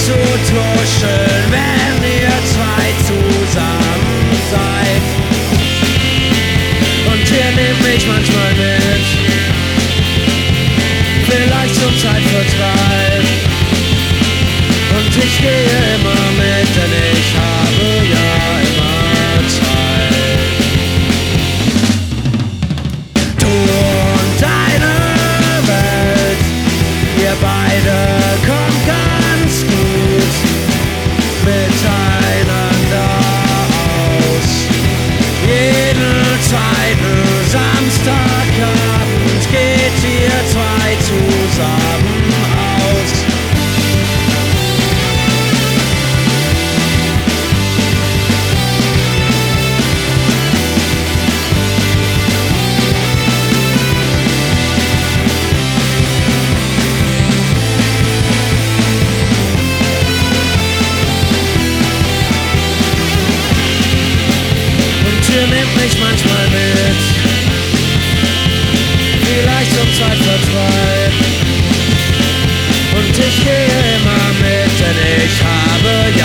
zu tuscheln, wenn ihr zwei zusammen seid. Und ihr nehmt mich manchmal mit, vielleicht zum Zeitvertreib. Und ich gehe immer mit, denn ich habe ja immer Zeit. Du und deine Welt, ihr beide kommt ganz gut miteinander aus. Jeden zweiten Samstagabend geht ihr zwei zusammen aus. Ihr nehmt mich manchmal mit, vielleicht zum Zeitvertreib. Und ich gehe immer mit, denn ich habe